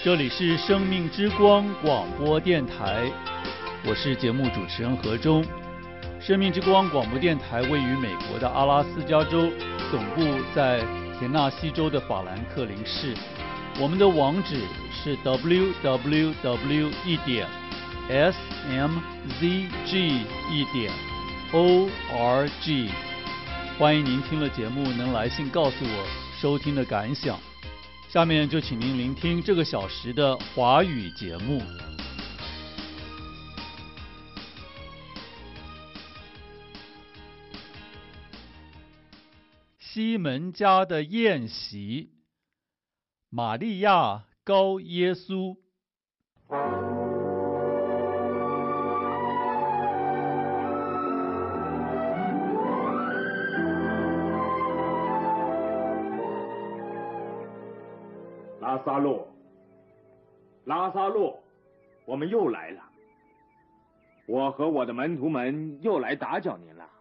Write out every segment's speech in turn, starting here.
这里是生命之光广播电台，我是节目主持人何忠。生命之光广播电台位于美国的阿拉斯加州，总部在田纳西州的法兰克林市。我们的网址是 www.smzg.org。欢迎您听了节目能来信告诉我收听的感想。下面就请您聆听这个小时的华语节目。西门家的宴席，玛利亚膏耶稣。 拉撒路，拉撒路，我们又来了。我和我的门徒们又来打搅您了。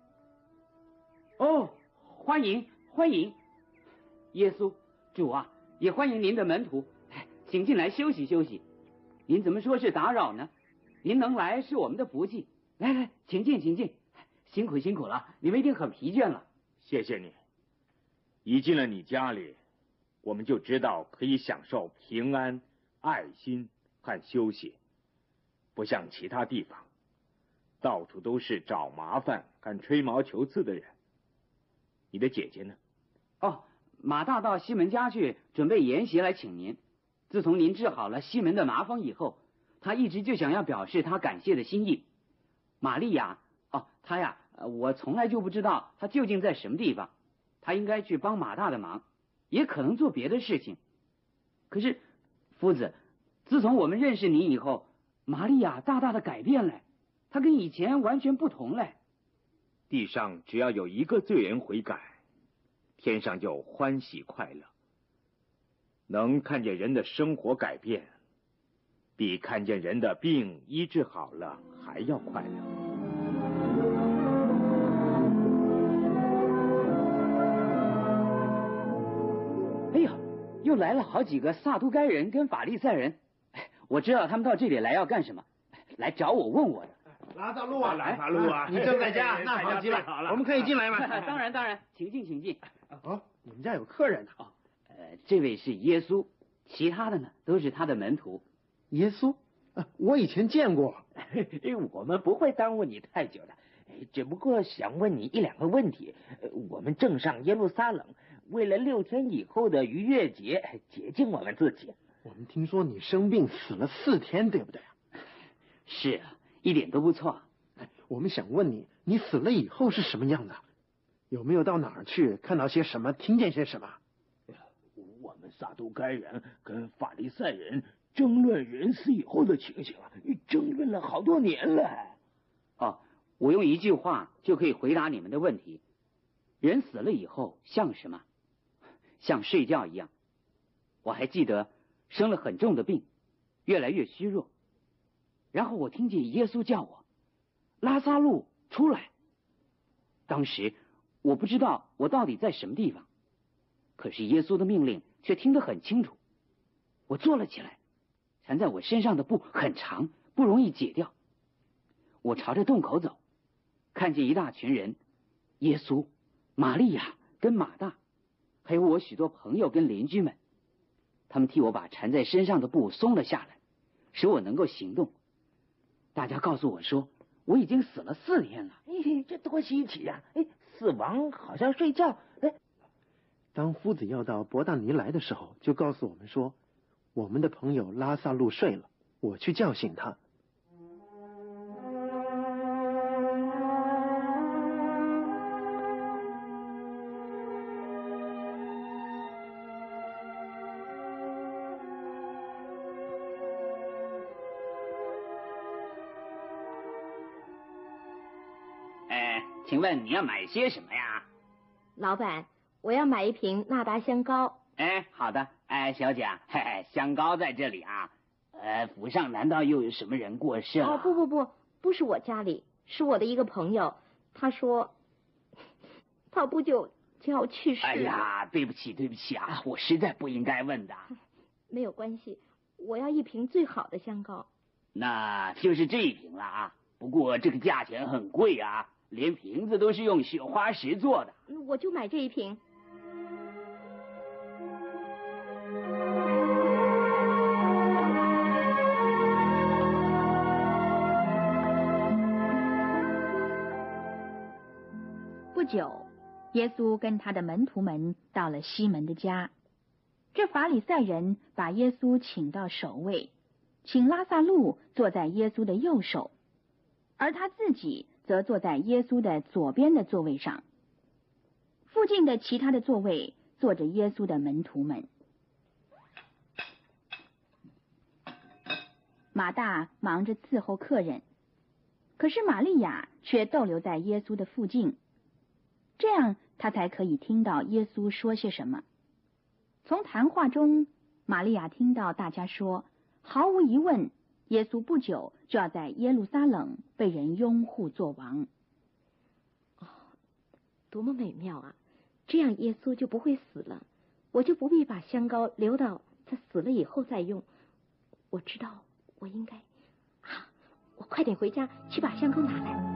哦，欢迎欢迎，耶稣主啊，也欢迎您的门徒，请进来休息休息。您怎么说是打扰呢？您能来是我们的福气。来来，请进请进，辛苦辛苦了，你们一定很疲倦了。 谢谢你。一进了你家里，我们就知道可以享受平安、爱心和休息，不像其他地方，到处都是找麻烦、和吹毛求疵的人。你的姐姐呢？ 哦，马大到西门家去准备筵席来请您。自从您治好了西门的麻风以后，他一直就想要表示他感谢的心意。玛利亚，她呀，我从来就不知道她究竟在什么地方。她应该去帮马大的忙，也可能做别的事情。可是，夫子，自从我们认识你以后，玛利亚大大的改变了，她跟以前完全不同了。 地上只要有一个罪人悔改，天上就欢喜快乐。能看见人的生活改变，比看见人的病医治好了还要快乐。 哎呦，又来了好几个撒都该人跟法利赛人，我知道他们到这里来要干什么，来找我问我的。 拉撒路啊， 拉撒路啊， 你正在家，那好极了，我们可以进来吗？ 当然，请进请进。 哦，你们家有客人呢。 这位是耶稣，其他的呢都是他的门徒。 耶稣，我以前见过。 我们不会耽误你太久的，只不过想问你一两个问题。我们正上耶路撒冷，为了6天以后的逾越节洁净我们自己。 我们听说你生病死了4天，对不对？ 是啊，一点都不错。 我们想问你，你死了以后是什么样的？有没有到哪儿去，看到些什么，听见些什么？ 我们撒都该人跟法利赛人争论人死以后的情形，争论了好多年了。 我用一句话就可以回答你们的问题：人死了以后像什么？像睡觉一样。我还记得生了很重的病，越来越虚弱。然后我听见耶稣叫我，拉撒路出来。当时我不知道我到底在什么地方，可是耶稣的命令却听得很清楚。我坐了起来，缠在我身上的布很长，不容易解掉。我朝着洞口走，看见一大群人，耶稣、玛利亚跟马大，还有我许多朋友跟邻居们，他们替我把缠在身上的布松了下来，使我能够行动。大家告诉我说，我已经死了4天了。 这多稀奇呀！死亡好像睡觉。 当夫子要到伯大尼来的时候，就告诉我们说，我们的朋友拉撒路睡了，我去叫醒他。 请问你要买些什么呀？ 老板，我要买一瓶纳达香膏。 好的。小姐，香膏在这里啊。府上难道又有什么人过世了？ 不是我家里，是我的一个朋友。他说他不久就要去世了。 哎呀，对不起啊，我实在不应该问的。 没有关系， 我要一瓶最好的香膏。 那就是这一瓶了啊，不过这个价钱很贵啊，连瓶子都是用雪花石做的。 我就买这一瓶。 不久，耶稣跟他的门徒们到了西门的家。这法利赛人把耶稣请到首位，请拉撒路坐在耶稣的右手，而他自己则坐在耶稣的左边的座位上。附近的其他的座位坐着耶稣的门徒们。马大忙着伺候客人，可是玛利亚却逗留在耶稣的附近，这样他才可以听到耶稣说些什么。从谈话中，玛利亚听到大家说，毫无疑问，耶稣不久就要在耶路撒冷被人拥护做王。 哦，多么美妙啊！这样耶稣就不会死了，我就不必把香膏留到他死了以后再用。我知道我应该我快点回家去把香膏拿来。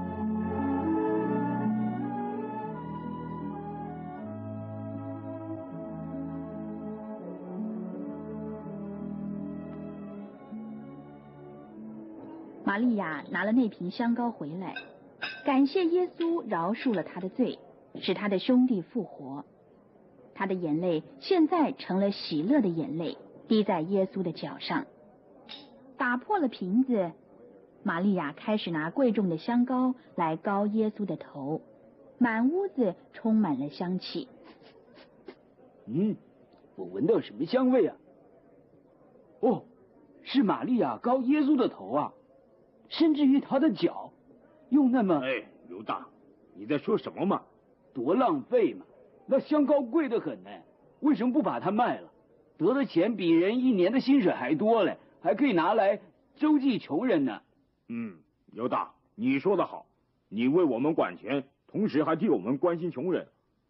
玛利亚拿了那瓶香膏回来，感谢耶稣饶恕了他的罪，使他的兄弟复活。他的眼泪现在成了喜乐的眼泪，滴在耶稣的脚上。打破了瓶子，玛利亚开始拿贵重的香膏来膏耶稣的头，满屋子充满了香气。 我闻到什么香味啊？哦，是玛利亚膏耶稣的头啊，甚至于他的脚，用那么…… 哎，犹大，你在说什么嘛？ 多浪费嘛！那香膏贵得很呢，为什么不把它卖了？得的钱比人一年的薪水还多嘞，还可以拿来周济穷人呢。 犹大，你说得好，你为我们管钱，同时还替我们关心穷人。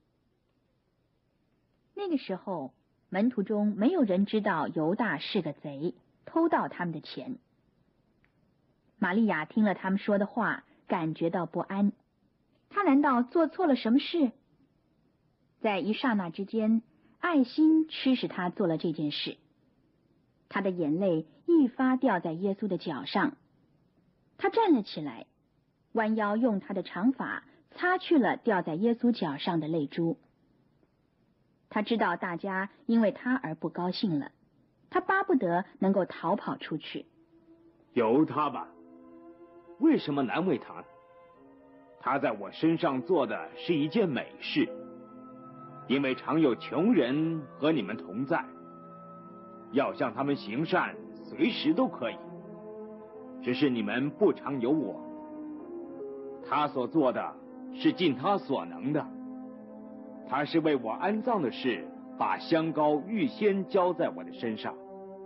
那个时候，门徒中没有人知道犹大是个贼，偷盗他们的钱。玛利亚听了他们说的话，感觉到不安。他难道做错了什么事？在一刹那之间，爱心驱使他做了这件事。他的眼泪一发掉在耶稣的脚上，他站了起来，弯腰用他的长发擦去了掉在耶稣脚上的泪珠。他知道大家因为他而不高兴了，他巴不得能够逃跑出去。 由他吧，为什么难为他？他在我身上做的是一件美事，因为常有穷人和你们同在，要向他们行善，随时都可以，只是你们不常有我。他所做的是尽他所能的，他是为我安葬的事，把香膏预先浇在我的身上。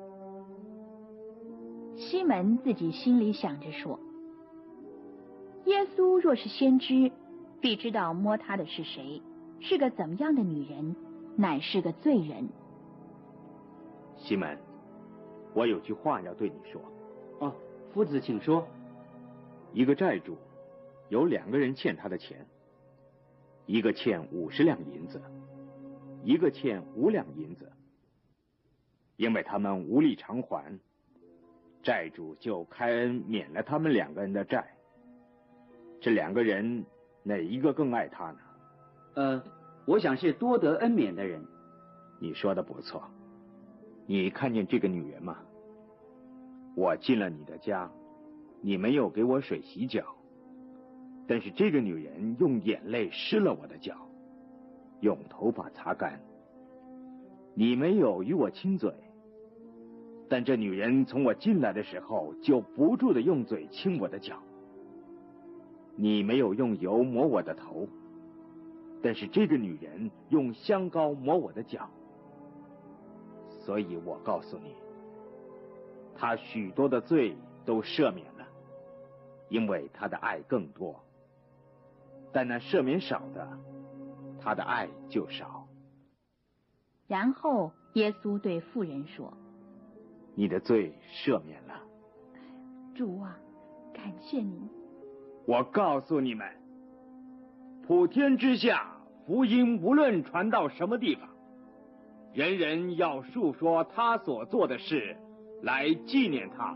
西门自己心里想着说，耶稣若是先知，必知道摸他的是谁，是个怎么样的女人，乃是个罪人。 西门，我有句话要对你说。 哦，夫子请说。 一个债主有2个人欠他的钱，一个欠50两银子，一个欠5两银子。因为他们无力偿还，债主就开恩免了他们2个人的债。这2个人哪一个更爱他呢？ 我想是多得恩免的人。 你说的不错。你看见这个女人吗？我进了你的家，你没有给我水洗脚，但是这个女人用眼泪湿了我的脚，用头发擦干。你没有与我亲嘴，但这女人从我进来的时候就不住地用嘴亲我的脚。你没有用油抹我的头，但是这个女人用香膏抹我的脚。所以我告诉你，她许多的罪都赦免了，因为她的爱更多。但那赦免少的，她的爱就少。 然后耶稣对妇人说： 你的罪赦免了。 主啊，感谢您。 我告诉你们，普天之下，福音无论传到什么地方，人人要述说他所做的事，来纪念他。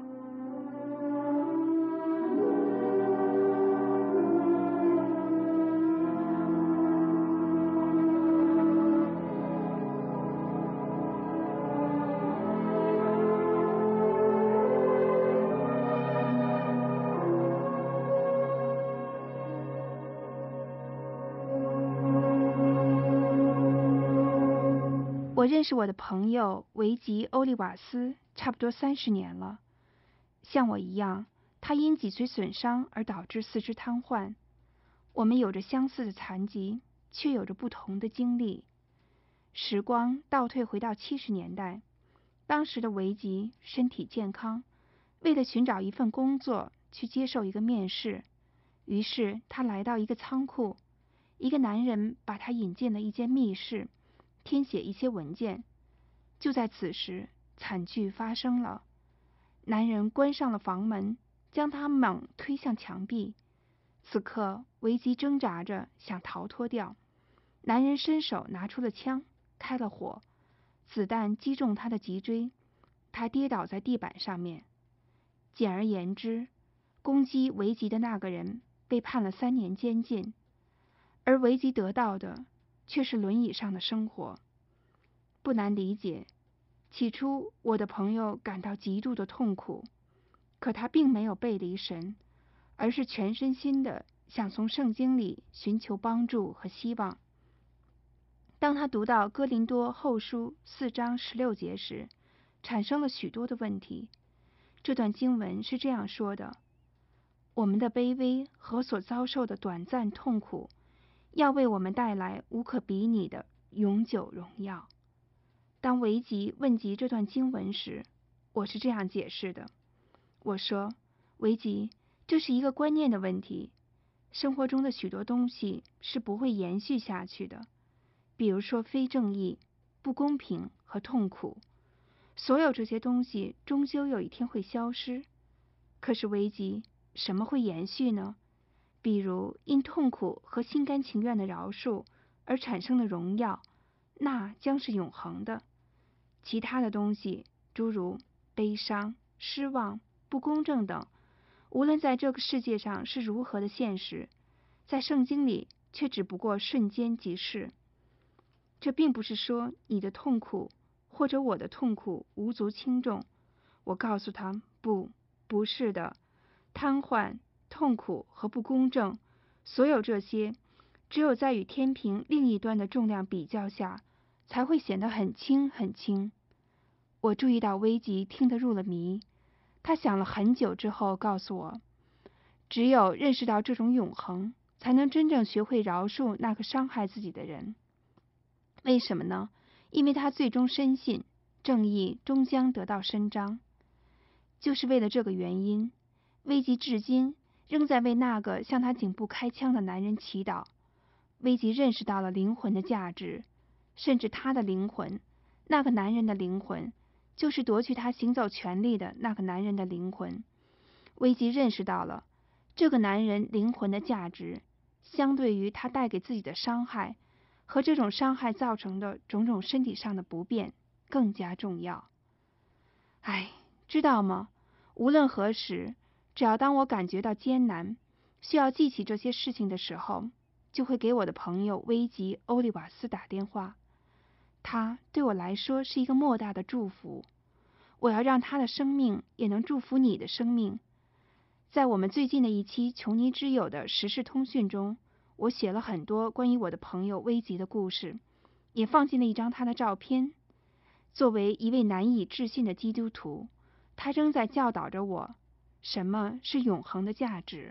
我认识我的朋友维吉·欧利瓦斯差不多30年了。像我一样，他因脊髓损伤而导致四肢瘫痪。我们有着相似的残疾，却有着不同的经历。时光倒退回到70年代，当时的维吉身体健康，为了寻找一份工作去接受一个面试，于是他来到一个仓库，一个男人把他引进了一间密室，填写一些文件。就在此时，惨剧发生了。男人关上了房门，将他猛推向墙壁。此刻，维吉挣扎着想逃脱掉，男人伸手拿出了枪，开了火，子弹击中他的脊椎，他跌倒在地板上面。简而言之，攻击维吉的那个人被判了3年监禁，而维吉得到的却是轮椅上的生活。不难理解，起初我的朋友感到极度的痛苦，可他并没有背离神，而是全身心的想从圣经里寻求帮助和希望。当他读到哥林多后书4章16节时，产生了许多的问题。这段经文是这样说的：我们的卑微和所遭受的短暂痛苦，要为我们带来无可比拟的永久荣耀。当维吉问及这段经文时，我是这样解释的：我说，维吉，这是一个观念的问题。生活中的许多东西是不会延续下去的，比如说非正义、不公平和痛苦。所有这些东西终究有一天会消失。可是维吉，什么会延续呢？比如因痛苦和心甘情愿的饶恕而产生的荣耀，那将是永恒的。其他的东西，诸如悲伤、失望、不公正等，无论在这个世界上是如何的现实，在圣经里却只不过瞬间即逝。这并不是说你的痛苦或者我的痛苦无足轻重。我告诉他，不是的。瘫痪、痛苦和不公正，所有这些，只有在与天平另一端的重量比较下，才会显得很轻很轻。我注意到维吉听得入了迷，他想了很久之后告诉我，只有认识到这种永恒，才能真正学会饶恕那个伤害自己的人。为什么呢？因为他最终深信正义终将得到伸张。就是为了这个原因，维吉至今仍在为那个向他颈部开枪的男人祈祷。维吉认识到了灵魂的价值，甚至他的灵魂，那个男人的灵魂，就是夺去他行走权利的那个男人的灵魂。维吉认识到了这个男人灵魂的价值，相对于他带给自己的伤害和这种伤害造成的种种身体上的不便更加重要。知道吗？无论何时，只要当我感觉到艰难，需要记起这些事情的时候，就会给我的朋友维吉·欧利瓦斯打电话。他对我来说是一个莫大的祝福。我要让他的生命也能祝福你的生命。在我们最近的一期穷尼之友的时事通讯中，我写了很多关于我的朋友维吉的故事，也放进了一张他的照片。作为一位难以置信的基督徒，他仍在教导着我什么是永恒的价值。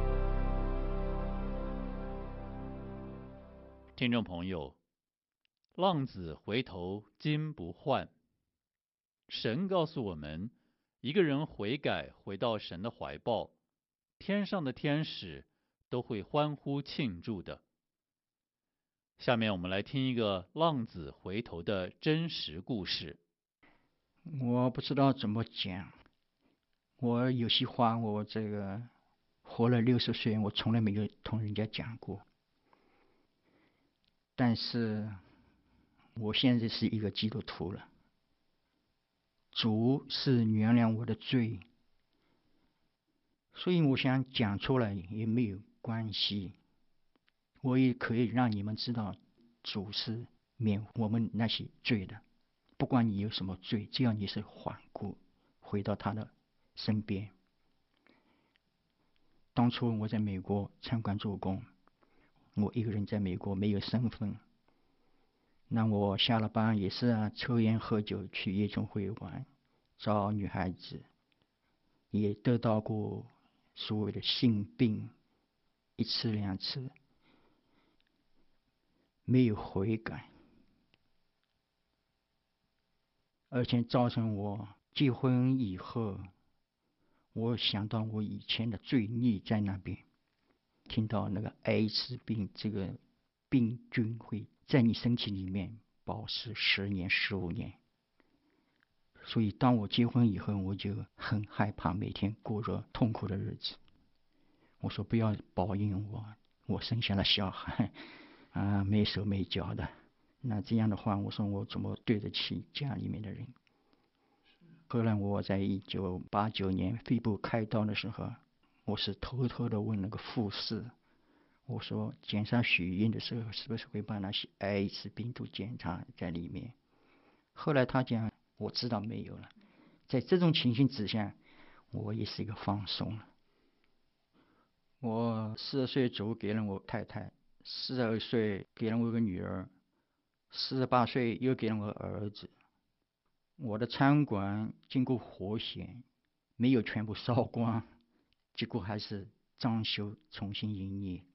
听众朋友， 浪子回头金不换。神告诉我们，一个人悔改回到神的怀抱，天上的天使都会欢呼庆祝的。下面我们来听一个浪子回头的真实故事。 我不知道怎么讲，我有些话我这个活了60岁，我从来没有同人家讲过。但是我现在是一个基督徒了，主是原谅我的罪，所以我想讲出来也没有关系。我也可以让你们知道，主是免我们那些罪的。不管你有什么罪，只要你是缓过回到他的身边。当初我在美国参观做工，我一个人在美国没有身份，那我下了班也是抽烟喝酒，去夜总会玩，找女孩子，也得到过所谓的性病1次2次，没有悔改，而且造成我结婚以后，我想到我以前的罪孽在那边，听到那个艾滋病这个病菌会在你身体里面保持10年15年，所以当我结婚以后，我就很害怕每天过着痛苦的日子。我说不要报应我生下了小孩没手没脚的，那这样的话，我说我怎么对得起家里面的人？后来我在1989年肺部开刀的时候，我是偷偷的问那个护士，我说检查血液的时候是不是会把那些艾滋病毒检查在里面？后来他讲我知道没有了。在这种情形之下，我也是一个放松了。我40岁主给了我太太，42岁给了我一个女儿，48岁又给了我儿子。我的餐馆经过火险，没有全部烧光，结果还是装修重新营业。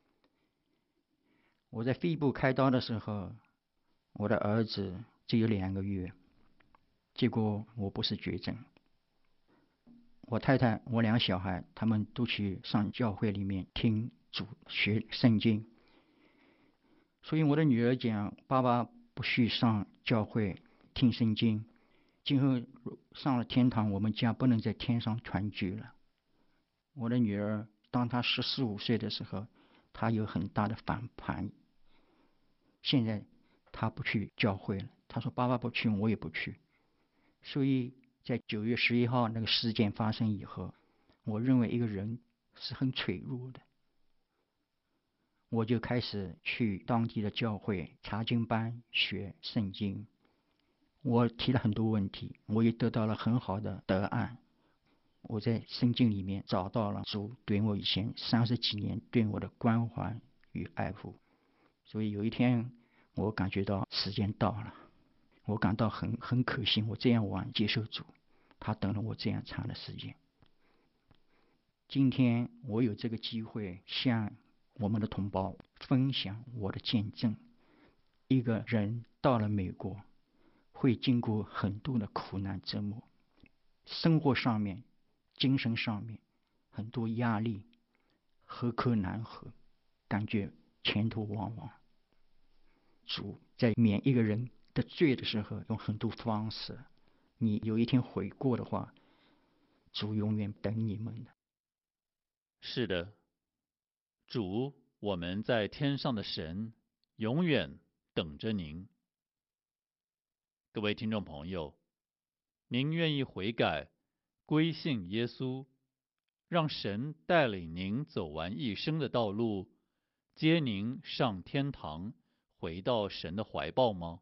我在肺部开刀的时候，我的儿子只有2个月，结果我不是绝症。我太太我2个小孩他们都去上教会里面听主学圣经，所以我的女儿讲，爸爸不许上教会听圣经，今后上了天堂，我们家不能在天上团聚了。我的女儿当她14、15岁的时候，她有很大的反叛，现在她不去教会了，她说爸爸不去我也不去。所以在9月11号那个事件发生以后，我认为一个人是很脆弱的，我就开始去当地的教会查经班学圣经。我提了很多问题，我也得到了很好的答案。我在圣经里面找到了主对我以前30几年对我的关怀与爱护。所以有一天我感觉到时间到了，我感到很可惜，我这样晚接受主，他等了我这样长的时间。今天我有这个机会向我们的同胞分享我的见证。一个人到了美国会经过很多的苦难折磨，生活上面精神上面很多压力，何克难何，感觉前途茫茫。主在免一个人的罪的时候用很多方式，你有一天悔过的话，主永远等你们的。 是的，主，我们在天上的神永远等着您。各位听众朋友，您愿意悔改归信耶稣，让神带领您走完一生的道路，接您上天堂，回到神的怀抱吗？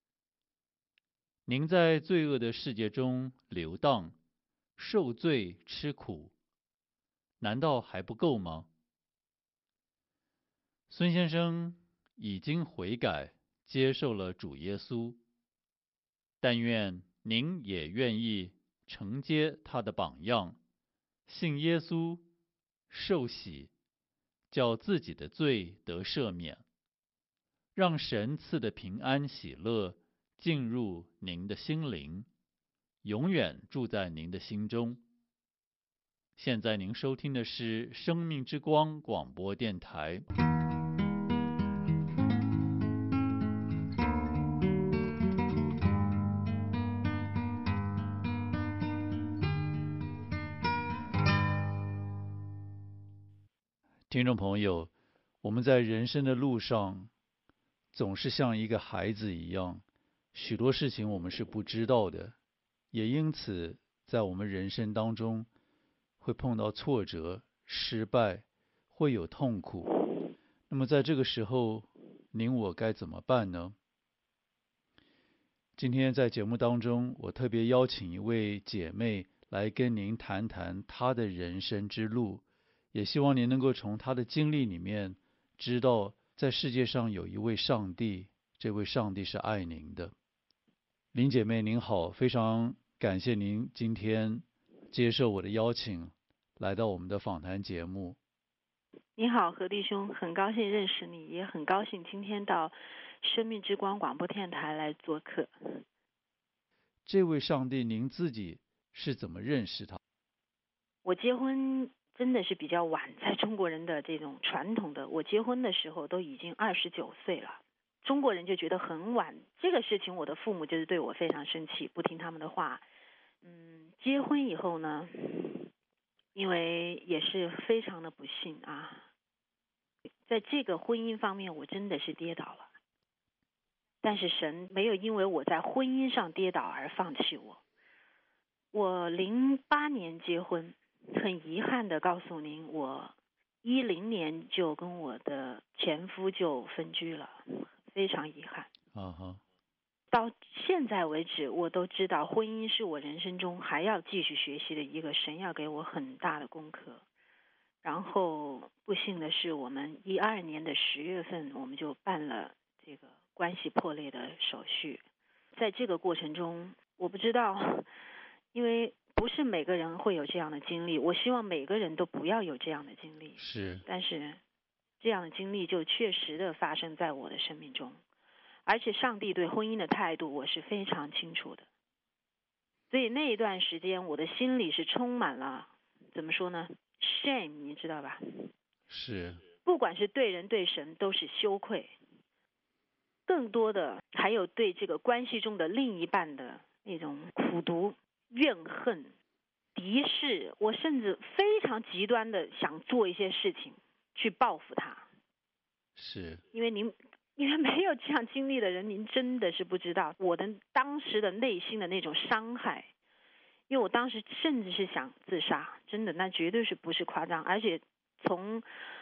您在罪恶的世界中游荡，受罪吃苦，难道还不够吗？孙先生已经悔改，接受了主耶稣，但愿您也愿意承接他的榜样，信耶稣，受洗，叫自己的罪得赦免， 让神赐的平安喜乐进入您的心灵，永远住在您的心中。现在您收听的是生命之光广播电台。听众朋友，我们在人生的路上总是像一个孩子一样，许多事情我们是不知道的，也因此在我们人生当中会碰到挫折、失败，会有痛苦。那么在这个时候，您我该怎么办呢？今天在节目当中，我特别邀请一位姐妹来跟您谈谈她的人生之路，也希望您能够从她的经历里面知道，在世界上有一位上帝，这位上帝是爱您的。林姐妹您好，非常感谢您今天接受我的邀请，来到我们的访谈节目。 你好，何弟兄，很高兴认识你，也很高兴今天到生命之光广播电台来做客。 这位上帝您自己是怎么认识他？ 我结婚真的是比较晚，在中国人的这种传统的，我结婚的时候都已经29岁了，中国人就觉得很晚。这个事情我的父母就是对我非常生气，不听他们的话。结婚以后呢，因为也是非常的不幸啊，在这个婚姻方面我真的是跌倒了，但是神没有因为我在婚姻上跌倒而放弃我。我08年结婚，很遗憾的告诉您，我10年就跟我的前夫就分居了，非常遗憾。到现在为止，我都知道婚姻是我人生中还要继续学习的一个神要给我很大的功课。然后不幸的是，我们12年的10月份，我们就办了这个关系破裂的手续。在这个过程中，我不知道，因为不是每个人会有这样的经历，我希望每个人都不要有这样的经历。 是， 但是这样的经历就确实的发生在我的生命中。而且上帝对婚姻的态度我是非常清楚的，所以那一段时间我的心里是充满了怎么说呢 shame， 你知道吧？ 是， 不管是对人对神都是羞愧，更多的还有对这个关系中的另一半的那种苦毒、怨恨、敌视，我甚至非常极端的想做一些事情去报复他。 是， 因为没有这样经历的人，您真的是不知道我的当时的内心的那种伤害。因为我当时甚至是想自杀，真的，那绝对是不是夸张。而且从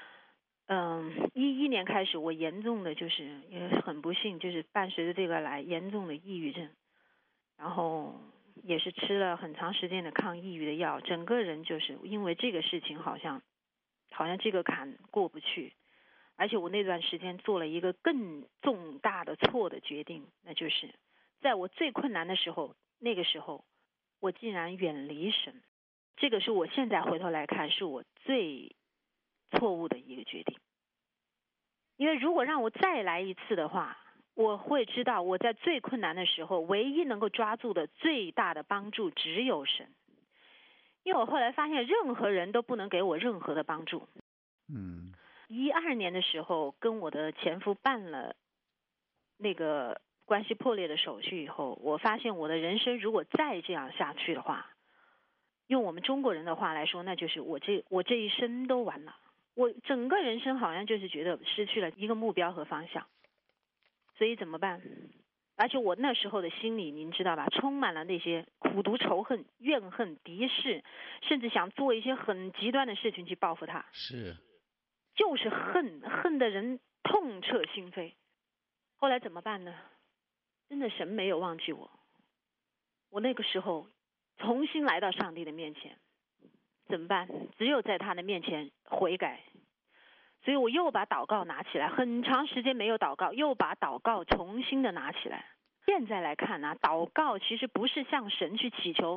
11年开始，我严重的就是也很不幸，就是伴随着这个来严重的抑郁症，然后也是吃了很长时间的抗抑郁的药，整个人就是因为这个事情好像这个坎过不去。而且我那段时间做了一个更重大的错的决定，那就是在我最困难的时候，那个时候我竟然远离神。这个是我现在回头来看是我最错误的一个决定。因为如果让我再来一次的话，我会知道我在最困难的时候唯一能够抓住的最大的帮助只有神。因为我后来发现任何人都不能给我任何的帮助。12年的时候跟我的前夫办了那个关系破裂的手续以后，我发现我的人生如果再这样下去的话，用我们中国人的话来说，那就是我这一生都完了，我整个人生好像就是觉得失去了一个目标和方向。所以怎么办？而且我那时候的心里您知道吧，充满了那些苦毒、仇恨、怨恨、敌视，甚至想做一些很极端的事情去报复他。 是， 就是恨的人痛彻心扉。后来怎么办呢？真的神没有忘记我。我那个时候重新来到上帝的面前，怎么办？只有在他的面前悔改。所以我又把祷告拿起来，很长时间没有祷告，又把祷告重新的拿起来。现在来看祷告其实不是向神去祈求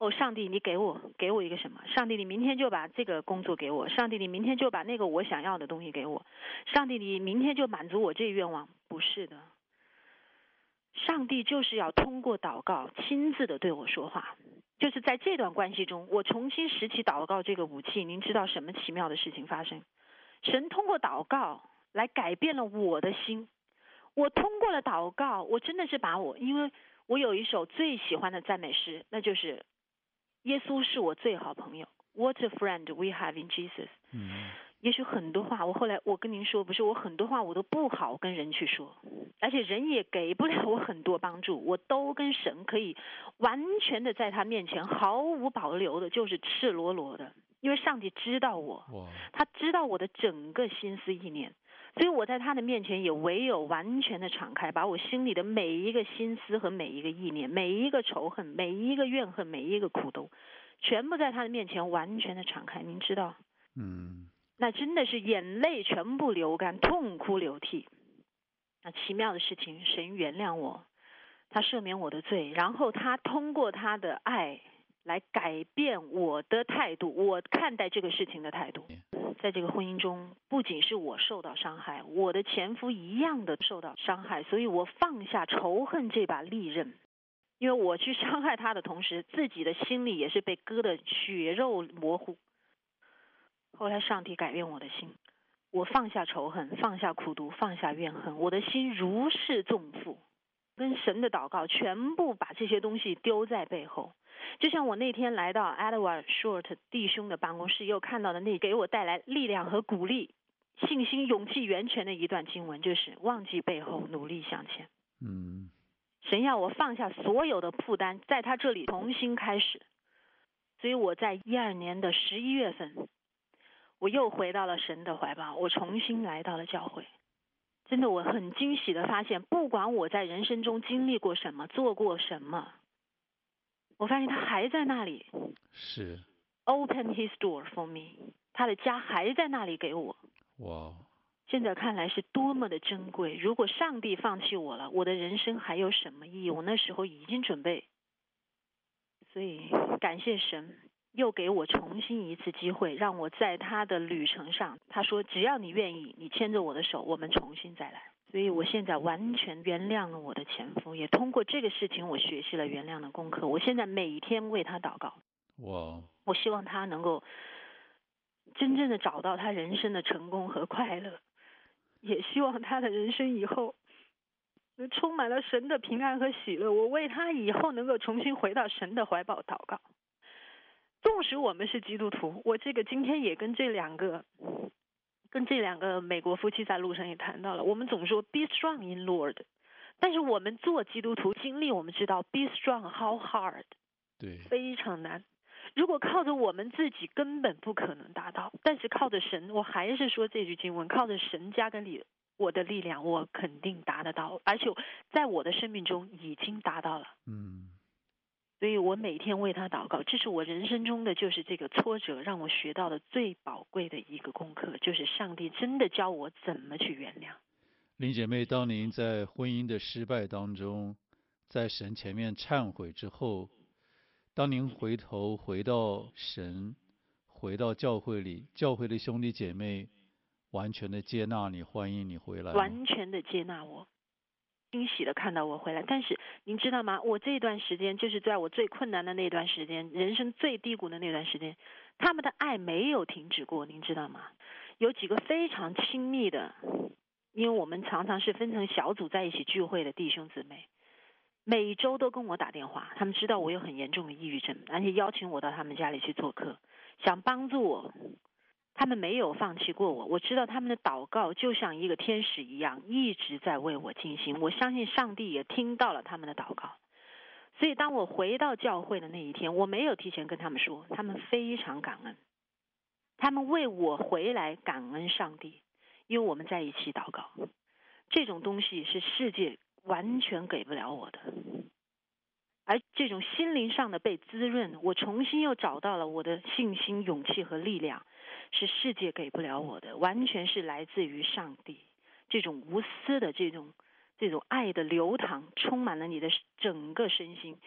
上帝，你给我一个什么？上帝，你明天就把这个工作给我。上帝，你明天就把那个我想要的东西给我。上帝，你明天就满足我这愿望。不是的，上帝就是要通过祷告亲自的对我说话。就是在这段关系中，我重新拾起祷告这个武器，您知道什么奇妙的事情发生？神通过祷告来改变了我的心。我通过了祷告，我真的是因为我有一首最喜欢的赞美诗，那就是耶稣是我最好朋友。What a friend we have in Jesus。也许很多话，我跟您说，不是我很多话我都不好跟人去说，而且人也给不了我很多帮助，我都跟神可以完全的在他面前毫无保留的，就是赤裸裸的，因为上帝知道我，他知道我的整个心思意念，所以我在他的面前也唯有完全的敞开，把我心里的每一个心思和每一个意念，每一个仇恨，每一个怨恨，每一个苦斗，全部在他的面前完全的敞开。您知道，那真的是眼泪全部流干，痛哭流涕。那奇妙的事情，神原谅我，他赦免我的罪，然后他通过他的爱来改变我的态度，我看待这个事情的态度。在这个婚姻中，不仅是我受到伤害，我的前夫一样的受到伤害，所以我放下仇恨这把利刃，因为我去伤害他的同时，自己的心里也是被割得血肉模糊。后来上帝改变我的心，我放下仇恨，放下苦毒，放下怨恨，我的心如释重负，跟神的祷告全部把这些东西丢在背后。就像我那天来到 Edward Short 弟兄的办公室，又看到的那给我带来力量和鼓励、信心、勇气源泉的一段经文，就是忘记背后，努力向前。神要我放下所有的负担，在他这里重新开始。所以我在12年的11月份，我又回到了神的怀抱，我重新来到了教会。真的，我很惊喜的发现，不管我在人生中经历过什么，做过什么，我发现他还在那里， 是 Open his door for me， 他的家还在那里给我。 哇， 现在看来是多么的珍贵。如果上帝放弃我了，我的人生还有什么意义？我那时候已经准备。所以感谢神，又给我重新一次机会，让我在他的旅程上，他说只要你愿意，你牵着我的手，我们重新再来。所以我现在完全原谅了我的前夫，也通过这个事情我学习了原谅的功课。我现在每天为他祷告。 哇！ 我希望他能够真正的找到他人生的成功和快乐，也希望他的人生以后充满了神的平安和喜乐。我为他以后能够重新回到神的怀抱祷告。纵使我们是基督徒，我这个今天也跟这两个美国夫妻在路上也谈到了，我们总说 be strong in Lord， 但是我们做基督徒经历，我们知道 be strong how hard， 对， 非常难。如果靠着我们自己根本不可能达到，但是靠着神，我还是说这句经文，靠着神加跟我的力量，我肯定达得到，而且在我的生命中已经达到了。所以我每天为他祷告，这是我人生中的就是这个挫折让我学到的最宝贵的一个功课，就是上帝真的教我怎么去原谅。 林姐妹，当您在婚姻的失败当中，在神前面忏悔之后，当您回到神，回到教会里，教会的兄弟姐妹完全的接纳你，欢迎你回来， 完全的接纳我，惊喜的看到我回来。但是您知道吗？我这段时间就是在我最困难的那段时间，人生最低谷的那段时间，他们的爱没有停止过，您知道吗？有几个非常亲密的，因为我们常常是分成小组在一起聚会的弟兄姊妹，每周都跟我打电话，他们知道我有很严重的抑郁症，而且邀请我到他们家里去做客，想帮助我。他们没有放弃过我，我知道他们的祷告就像一个天使一样，一直在为我进行。我相信上帝也听到了他们的祷告。所以当我回到教会的那一天，我没有提前跟他们说，他们非常感恩，他们为我回来感恩上帝，因为我们在一起祷告。这种东西是世界完全给不了我的，而这种心灵上的被滋润，我重新又找到了我的信心、勇气和力量，是世界给不了我的，完全是来自于上帝。这种无私的这种爱的流淌，充满了你的整个身心。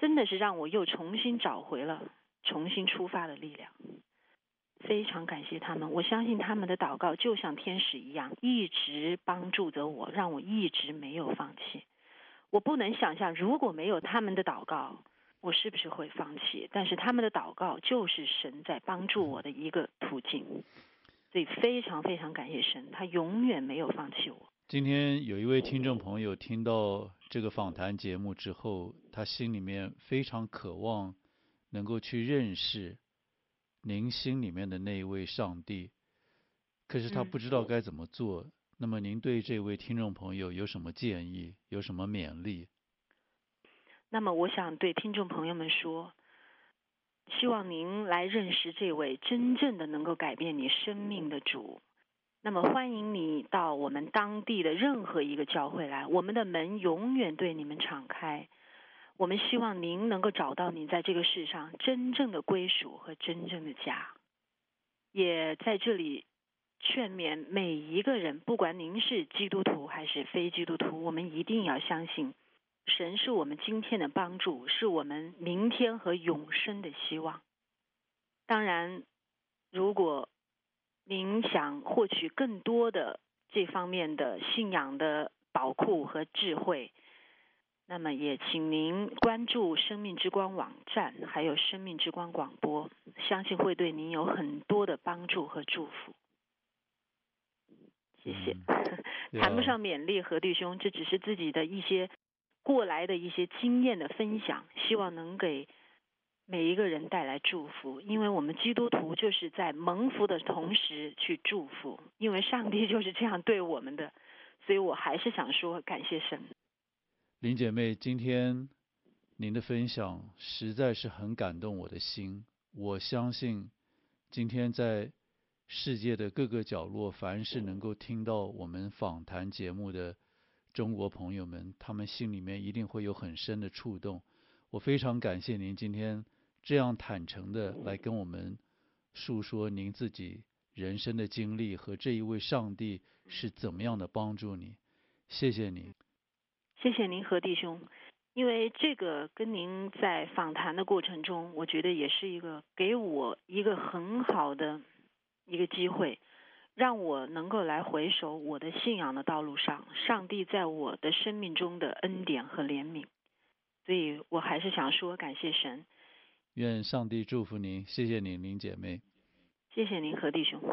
真的是让我又重新找回了重新出发的力量。非常感谢他们，我相信他们的祷告就像天使一样，一直帮助着我，让我一直没有放弃。我不能想象如果没有他们的祷告，我是不是会放弃，但是他们的祷告就是神在帮助我的一个途径。所以非常非常感谢神，他永远没有放弃我。 今天有一位听众朋友听到这个访谈节目之后，他心里面非常渴望能够去认识您心里面的那一位上帝，可是他不知道该怎么做。那么您对这位听众朋友有什么建议，有什么勉励？ 那么我想对听众朋友们说，希望您来认识这位真正的能够改变你生命的主。那么欢迎你到我们当地的任何一个教会来，我们的门永远对你们敞开。我们希望您能够找到你在这个世上真正的归属和真正的家。也在这里劝勉每一个人，不管您是基督徒还是非基督徒，我们一定要相信神是我们今天的帮助，是我们明天和永生的希望。当然，如果您想获取更多的这方面的信仰的宝库和智慧，那么也请您关注生命之光网站，还有生命之光广播，相信会对您有很多的帮助和祝福。谢谢。谈不上勉励何弟兄，这只是自己的一些过来的一些经验的分享，希望能给每一个人带来祝福。因为我们基督徒就是在蒙福的同时去祝福，因为上帝就是这样对我们的，所以我还是想说感谢神。 林姐妹，今天您的分享实在是很感动我的心。我相信今天在世界的各个角落，凡是能够听到我们访谈节目的中国朋友们，他们心里面一定会有很深的触动。我非常感谢您今天这样坦诚的来跟我们述说您自己人生的经历和这一位上帝是怎么样的帮助你。谢谢您。 谢谢您何弟兄，因为这个跟您在访谈的过程中，我觉得也是一个给我一个很好的一个机会，让我能够来回首我的信仰的道路上，上帝在我的生命中的恩典和怜悯。所以我还是想说感谢神。 愿上帝祝福您，谢谢您林姐妹。 谢谢您何弟兄。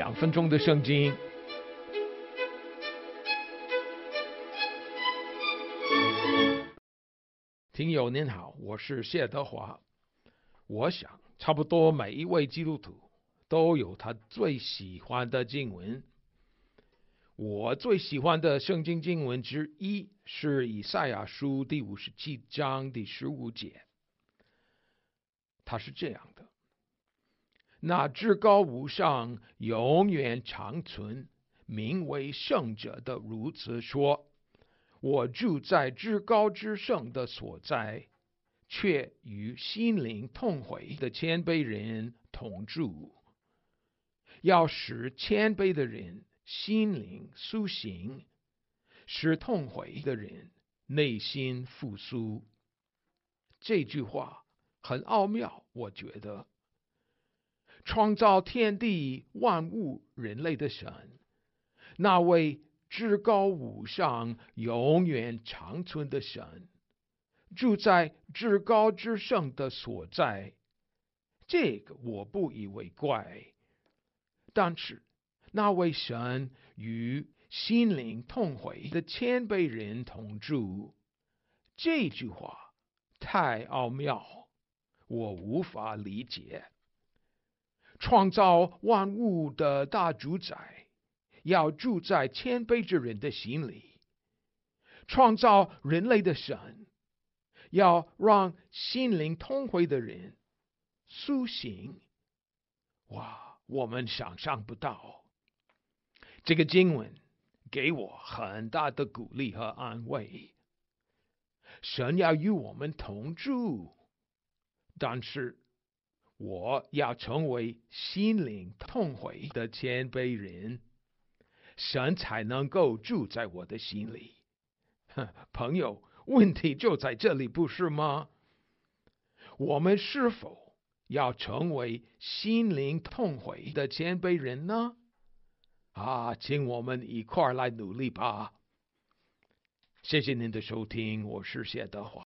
2分钟的圣经。听友您好，我是谢德华。我想差不多每一位基督徒都有他最喜欢的经文。我最喜欢的圣经经文之一是以赛亚书第57章第15节，它是这样的：那至高无上、永远长存、名为圣者的如此说，我住在至高之圣的所在，却与心灵痛悔的谦卑人同住，要使谦卑的人心灵苏醒，使痛悔的人内心复苏。这句话很奥妙，我觉得创造天地万物人类的神，那位至高无上、永远长存的神，住在至高之圣的所在，这个我不以为怪。但是那位神与心灵痛悔的谦卑人同住，这句话太奥妙，我无法理解。创造万物的大主宰要住在谦卑之人的心里，创造人类的神要让心灵痛悔的人苏醒。哇，我们想象不到。这个经文给我很大的鼓励和安慰。神要与我们同住，但是我要成为心灵痛悔的谦卑人，神才能够住在我的心里。朋友，问题就在这里，不是吗？我们是否要成为心灵痛悔的谦卑人呢？请我们一块儿来努力吧。谢谢您的收听，我是谢德华。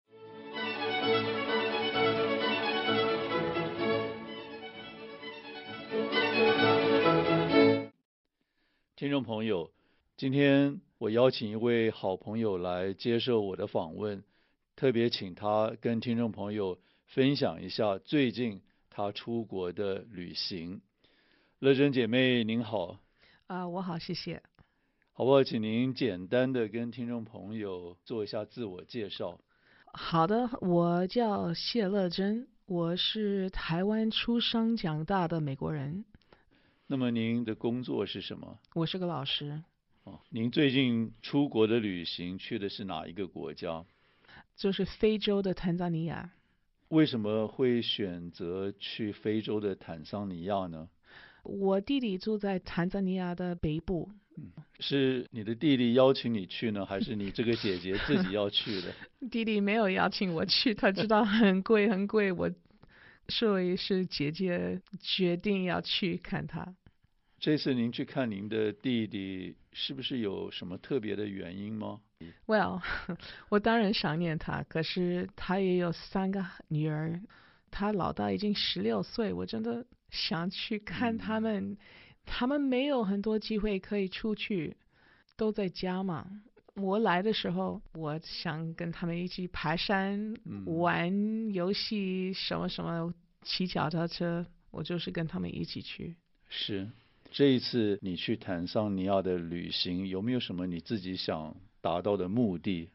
听众朋友，今天我邀请一位好朋友来接受我的访问，特别请他跟听众朋友分享一下最近他出国的旅行。乐珍姐妹您好。 我好，谢谢。 好不好？请您简单的跟听众朋友做一下自我介绍。 好的，我叫谢乐珍，我是台湾出生长大的美国人。 那么您的工作是什么？ 我是个老师。 您最近出国的旅行去的是哪一个国家？ 就是非洲的坦桑尼亚。 为什么会选择去非洲的坦桑尼亚呢？ 我弟弟住在坦桑尼亚的北部。 是你的弟弟邀请你去呢，还是你这个姐姐自己要去的？ 弟弟没有邀请我去，他知道很贵很贵，所以是姐姐决定要去看他。 这次您去看您的弟弟，是不是有什么特别的原因吗？ Well， 我当然想念他，可是他也有3个女儿，他老大已经16岁，我真的想去看他们。他们没有很多机会可以出去，都在家嘛。我来的时候，我想跟他们一起爬山、玩游戏，什么骑脚踏车，我就是跟他们一起去。 是，这一次你去坦桑尼亚的旅行，有没有什么你自己想达到的目的？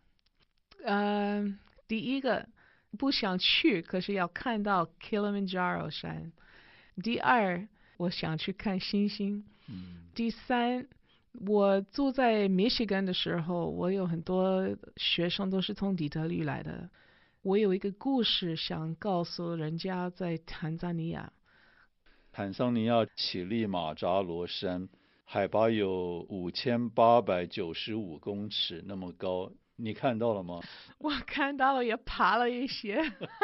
第一个不想去，可是要看到 Kilimanjaro 山。第二，我想去看星星。第三，我住在 Michigan 的时候，我有很多学生都是从底特律来的。我有一个故事想告诉人家，在坦桑尼亚。 坦桑尼亚乞力马扎罗山海拔有5895公尺那么高，你看到了吗？ 我看到了，也爬了一些。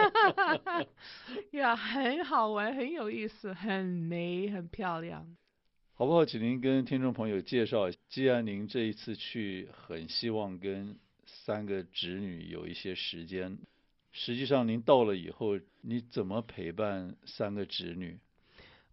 呀，很好玩，很有意思，很美，很漂亮。 好不好？请您跟听众朋友介绍，既然您这一次去很希望跟3个侄女有一些时间，实际上您到了以后，你怎么陪伴3个侄女？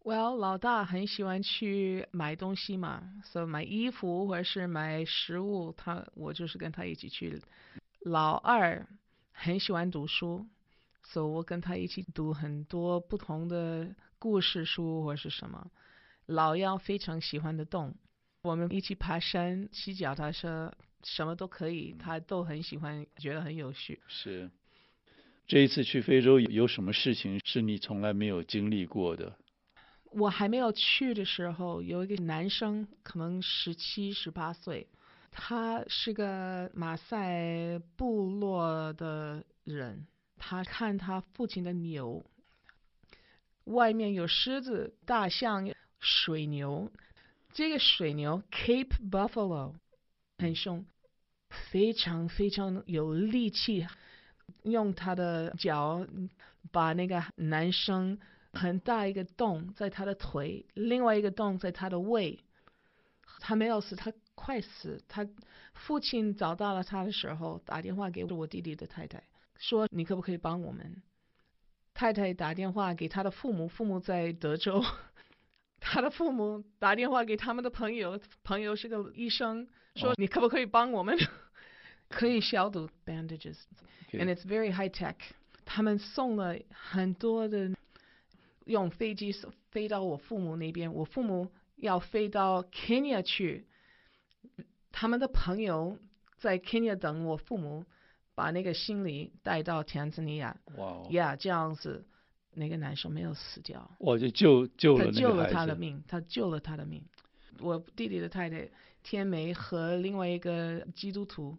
Well， 老大很喜欢去买东西嘛，所以买衣服或者是买食物，我就是跟他一起去。老二很喜欢读书，所以我跟他一起读很多不同的故事书或是什么。老幺非常喜欢的动，我们一起爬山、骑脚踏车，什么都可以，他都很喜欢，觉得很有趣。 是，这一次去非洲有什么事情是你从来没有经历过的？ 我还没有去的时候，有一个男生，可能17、18岁，他是个马赛部落的人，他看他父亲的牛，外面有狮子、大象、水牛，这个水牛 Cape Buffalo 很凶，非常非常有力气，用他的脚把那个男生很大一个洞在他的腿，另外一个洞在他的胃，他没有死，他快死。他父亲找到了他的时候，打电话给我弟弟的太太，说你可不可以帮我们？太太打电话给他的父母，父母在德州，他的父母打电话给他们的朋友，朋友是个医生，说你可不可以帮我们？可以消毒 bandages，and it's very high tech。他们送了很多的，用飞机飞到我父母那边，我父母要飞到 Kenya 去，他们的朋友在 Kenya 等我父母把那个行李带到坦桑尼亚。 哇 ，yeah， 这样子，那个男生没有死掉。 我就救了那个孩子。 他救了他的命，他救了他的命。我弟弟的太太天梅和另外一个基督徒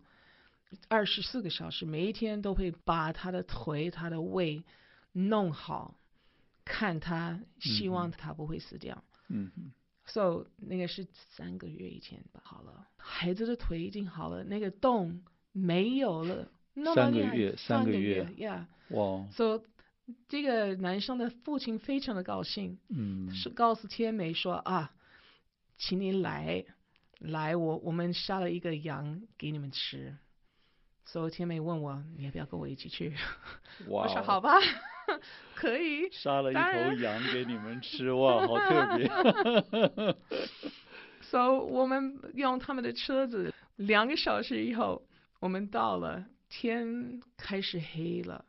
，24个小时，每一天都会把他的腿、他的胃弄好，看他，希望他不会死掉。So 那个是3个月以前吧，好了，孩子的腿已经好了，那个洞没有了。 3个月 ，yeah。 哇。 So 这个男生的父亲非常的高兴，是告诉天梅说啊，请你来，我们杀了一个羊给你们吃。所以天梅问我你要不要跟我一起去？我说好吧，可以。 杀了一头羊给你们吃，哇，好特别。 So 我们用他们的车子，2个小时以后，我们到了，天开始黑了。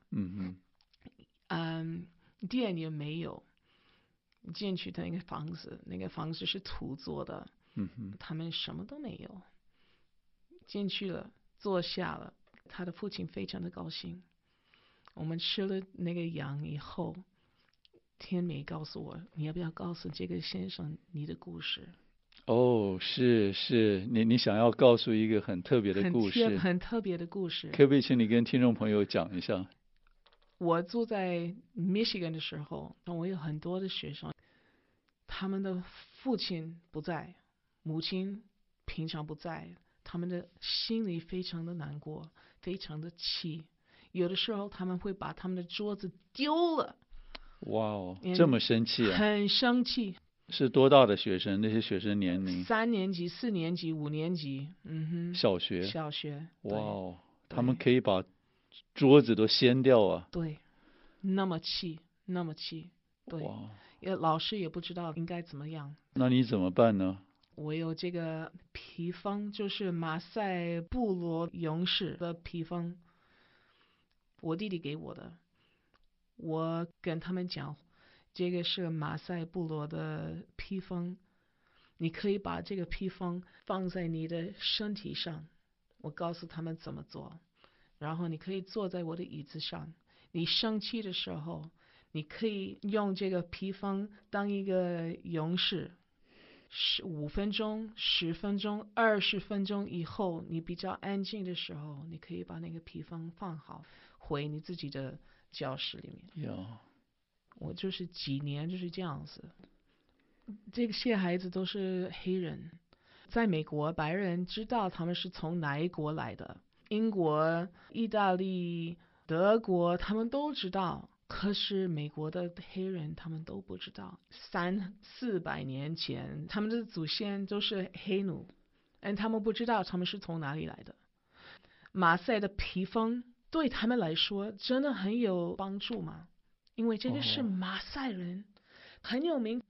电也没有。进去的那个房子是土做的。他们什么都没有。进去了，坐下了。他的父亲非常的高兴。我们吃了那个羊以后，天美告诉我，你要不要告诉这个先生你的故事？ 哦，是，你想要告诉一个很特别的故事， 很特别的故事。 可不可以请你跟听众朋友讲一下？ 我住在 Michigan 的时候，我有很多的学生，他们的父亲不在，母亲平常不在，他们的心里非常的难过，非常的气，有的时候他们会把他们的桌子丢了。 哇哦，这么生气啊！ 很生气。 是多大的学生？那些学生年龄 ？3年级、4年级、5年级。 小学。哇哦，他们可以把桌子都掀掉啊！ 对，那么气。对，老师也不知道应该怎么样。 那你怎么办呢？ 我有这个披风，就是马赛部落勇士的披风，我弟弟给我的。我跟他们讲，这个是马赛部落的披风，你可以把这个披风放在你的身体上。我告诉他们怎么做，然后你可以坐在我的椅子上。你生气的时候，你可以用这个披风当一个勇士。5分钟、10分钟、20分钟以后，你比较安静的时候，你可以把那个披风放好，回你自己的教室里面。我就是几年就是这样子。这些孩子都是黑人，在美国白人知道他们是从哪一国来的，英国、意大利、德国他们都知道，可是美国的黑人他们都不知道。300-400年前他们的祖先都是黑奴，他们不知道他们是从哪里来的。马赛的披风对他们来说真的很有帮助吗？因为这个是马赛人，很有名。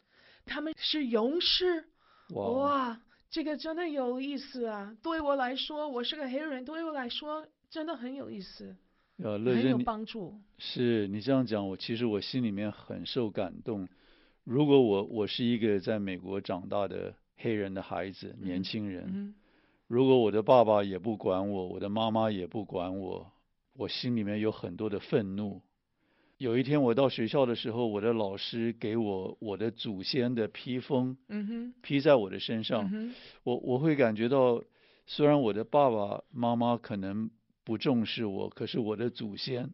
他们是勇士。 哇， 哇，这个真的有意思啊！对我来说，我是个黑人，对我来说真的很有意思， 乐很有珍， 帮助。 是你这样讲，其实我心里面很受感动。如果我是一个在美国长大的黑人的孩子，年轻人，如果我的爸爸也不管我，我的妈妈也不管我，我心里面有很多的愤怒。有一天我到学校的时候，我的老师给我的祖先的披风，披在我的身上，我会感觉到，虽然我的爸爸妈妈可能不重视我，可是我的祖先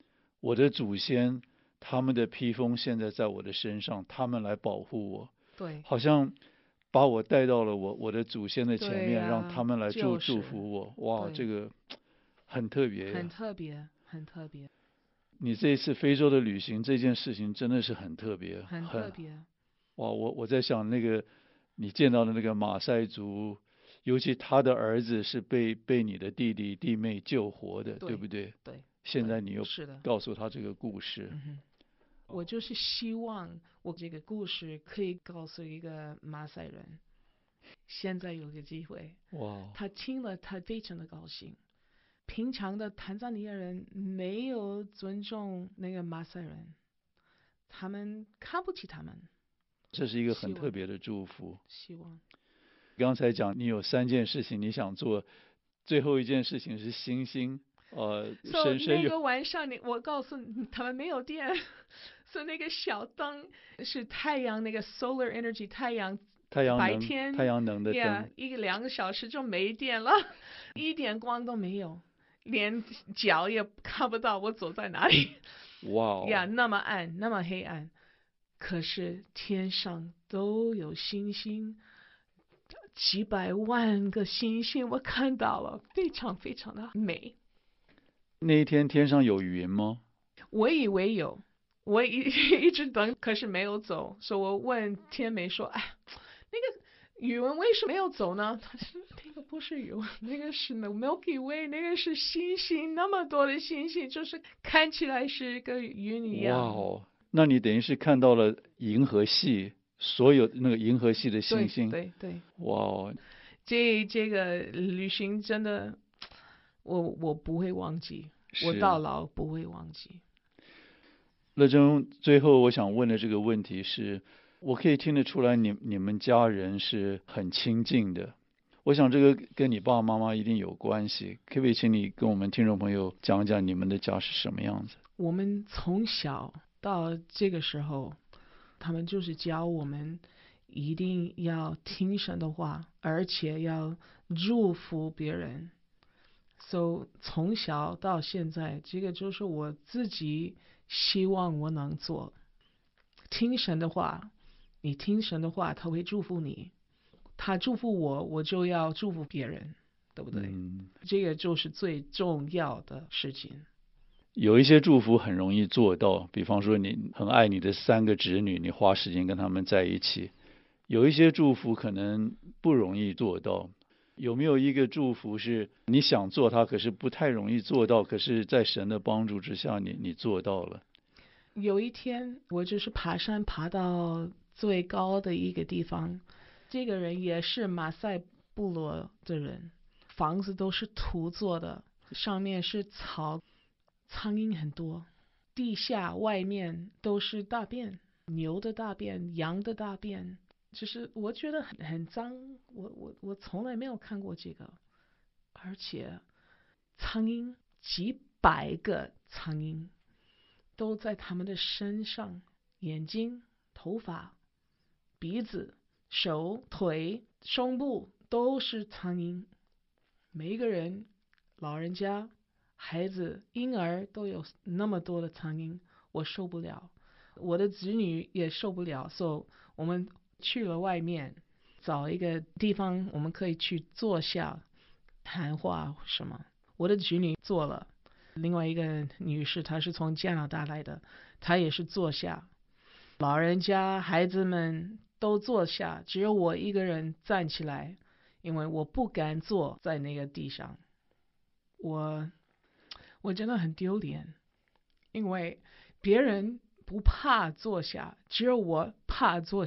他们的披风现在在我的身上，他们来保护我， 对， 好像把我带到了我的祖先的前面，让他们来祝福我。哇，这个很特别， 很特别，很特别。 你这一次非洲的旅行这件事情真的是很特别， 很特别。 哇，我在想那个你见到的那个马赛族，尤其他的儿子是被你的弟弟弟妹救活的，对不对？ 对。 现在你又告诉他这个故事。 我就是希望我这个故事可以告诉一个马赛人，现在有个机会， 哇， 他听了他非常的高兴。平常的坦桑尼亚人没有尊重那个马赛人，他们看不起他们。 这是一个很特别的祝福。 希望。 刚才讲你有3件事情你想做，最后一件事情是星星。 那个晚上我告诉你他们没有电，所以那个小灯是太阳那个 solar energy 太阳白天太阳能的灯 ，2个小时就没电了，一点光都没有，连脚也看不到我走在哪里。 哇呀，那么暗，那么黑暗，可是天上都有星星，几百万个星星我看到了，非常非常的美。 那一天天上有云吗？ 我以为有，我一直等，可是没有走，所以我问天美说：“哎，那个宇文为什么没有走呢？”他说：“那个不是宇文，那个是 Milky Way， 那个是星星，那么多的星星，就是看起来是个云一样。”哇哦，那你等于是看到了银河系所有那个银河系的星星。 对。 哇哦， 这个旅行真的。我不会忘记，我到老不会忘记。 乐珍，最后我想问的这个问题是，我可以听得出来你们家人是很亲近的，我想这个跟你爸爸妈妈一定有关系，可不可以请你跟我们听众朋友讲讲你们的家是什么样子？ 我们从小到这个时候，他们就是教我们一定要听神的话，而且要祝福别人。So 从小到现在，这个就是我自己希望我能做。听神的话，你听神的话，他会祝福你。他祝福我，我就要祝福别人，对不对？这个就是最重要的事情。 有一些祝福很容易做到，比方说你很爱你的3个侄女，你花时间跟他们在一起。有一些祝福可能不容易做到。有没有一个祝福是你想做它，可是不太容易做到，可是在神的帮助之下你做到了？ 有一天我就是爬山爬到最高的一个地方，这个人也是马赛部落的人，房子都是土做的，上面是草，苍蝇很多，地下外面都是大便，牛的大便，羊的大便，就是我觉得很脏，我从来没有看过这个，而且苍蝇几百个苍蝇都在他们的身上，眼睛、头发、鼻子、手、腿、胸部都是苍蝇，每一个人，老人家、孩子、婴儿都有那么多的苍蝇，我受不了，我的子女也受不了，所以我们去了外面找一个地方我们可以去坐下谈话什么。我的侄女坐了，另外一个女士她是从加拿大来的，她也是坐下，老人家孩子们都坐下，只有我一个人站起来，因为我不敢坐在那个地上。我真的很丢脸，因为别人不怕坐下，只有我怕坐下。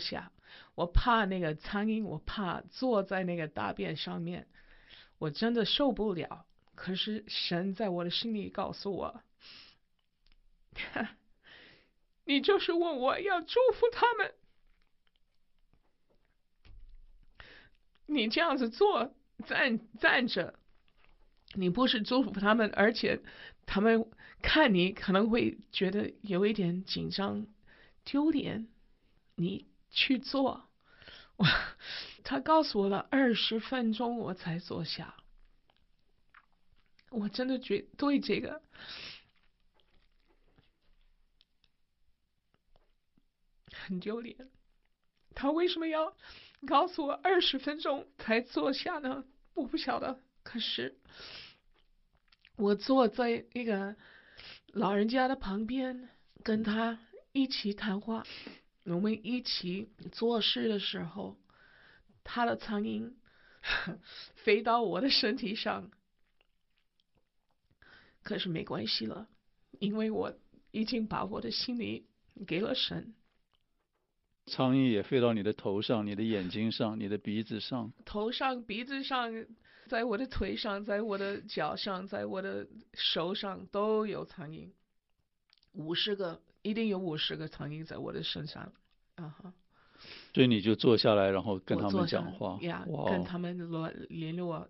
我怕那个苍蝇，我怕坐在那个大便上面，我真的受不了。可是神在我的心里告诉我，你就是问我要祝福他们，你这样子坐站着，你不是祝福他们，而且他们看你可能会觉得有一点紧张丢脸，你去做。他告诉我了20分钟我才坐下，我真的对这个很丢脸。他为什么要告诉我20分钟才坐下呢？我不晓得。可是我坐在那个老人家的旁边，跟他一起谈话，我们一起做事的时候，他的苍蝇飞到我的身体上，可是没关系了，因为我已经把我的心里给了神。 苍蝇也飞到你的头上、你的眼睛上、你的鼻子上。 头上、鼻子上，在我的腿上，在我的脚上，在我的手上都有苍蝇，50个，一定有50个苍蝇在我的身上。 所以你就坐下来，然后跟他们讲话， 跟他们联络，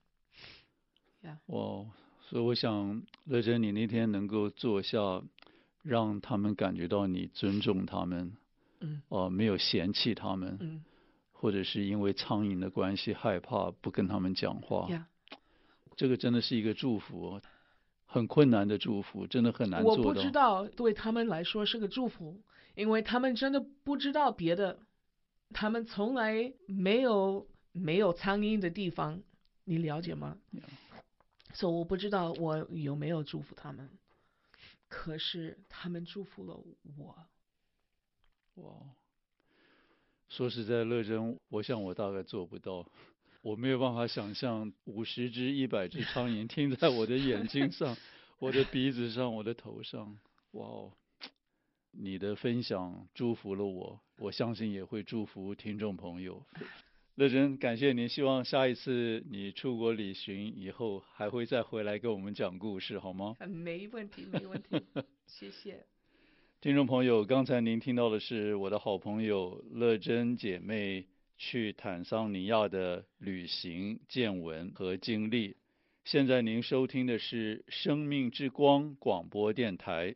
哇！所以我想，乐珍，你那天能够坐下，让他们感觉到你尊重他们，没有嫌弃他们，或者是因为苍蝇的关系害怕不跟他们讲话，这个真的是一个祝福，很困难的祝福，真的很难做到。 我不知道对他们来说是个祝福，因为他们真的不知道别的，他们从来没有苍蝇的地方，你了解吗？所以我不知道我有没有祝福他们，可是他们祝福了我。 哇！说实在，乐珍，我想我大概做不到，我没有办法想象50只、100只苍蝇停在我的眼睛上、我的鼻子上、我的头上。哇哦！你的分享祝福了我，我相信也会祝福听众朋友。乐珍，感谢您，希望下一次你出国旅行以后还会再回来跟我们讲故事，好吗？ 没问题，没问题，谢谢。 听众朋友，刚才您听到的是我的好朋友乐珍姐妹去坦桑尼亚的旅行见闻和经历。现在您收听的是生命之光广播电台。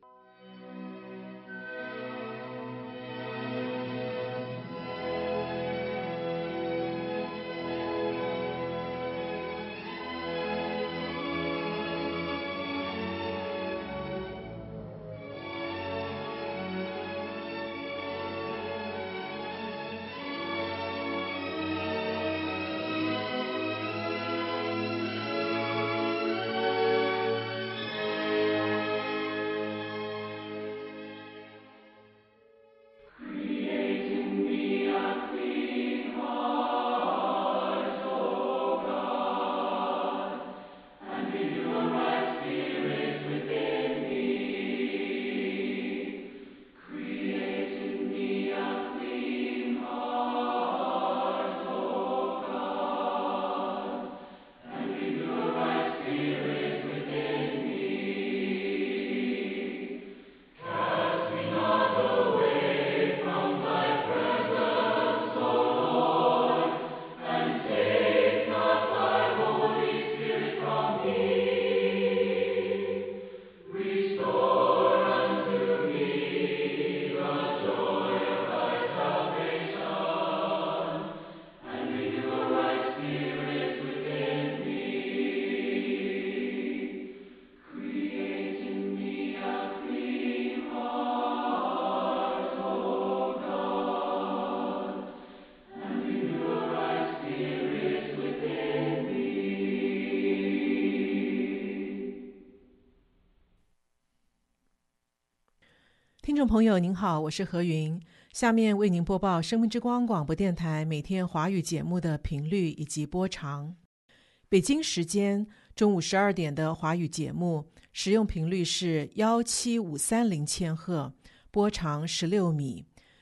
听众朋友您好，我是何云，下面为您播报生命之光广播电台每天华语节目的频率以及播长。北京时间中午12点的华语节目使用频率是17530千赫，波长16米；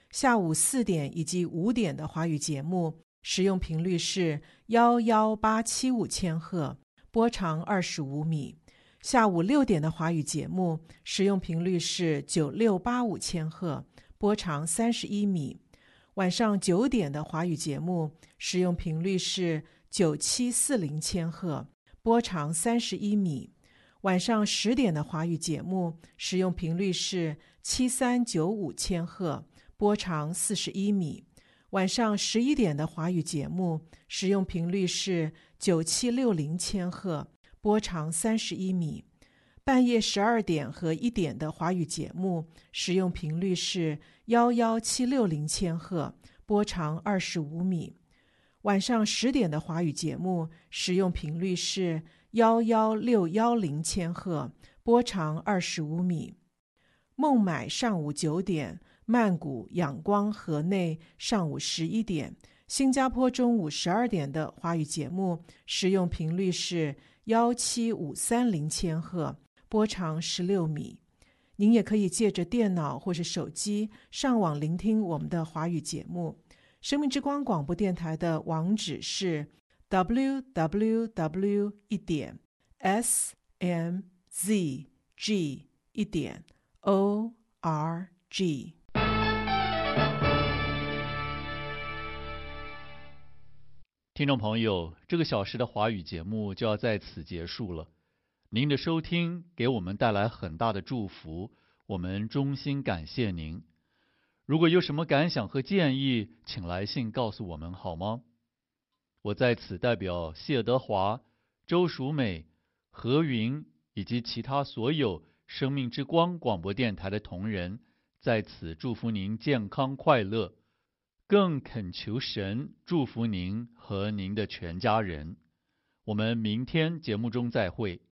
下午4点以及5点的华语节目使用频率是11875千赫，波长25米。下午6点的华语节目使用频率是9685千赫，波长31米。晚上9点的华语节目使用频率是9740千赫，波长31米。晚上10点的华语节目使用频率是7395千赫，波长41米。晚上11点的华语节目使用频率是9760千赫，波长31米。半夜12点和1点的华语节目使用频率是11760千赫，波长25米。晚上10点的华语节目使用频率是11610千赫，波长25米。孟买上午9点，曼谷、仰光、河内上午11点，新加坡中午12点的华语节目使用频率是17530千赫，波长16米。您也可以借着电脑或是手机上网聆听我们的华语节目。生命之光广播电台的网址是 www.smzg.org。 听众朋友，这个小时的华语节目就要在此结束了。您的收听给我们带来很大的祝福，我们衷心感谢您。如果有什么感想和建议，请来信告诉我们好吗？我在此代表谢德华、周淑美、何云以及其他所有生命之光广播电台的同仁，在此祝福您健康快乐，更恳求神祝福您和您的全家人。我们明天节目中再会。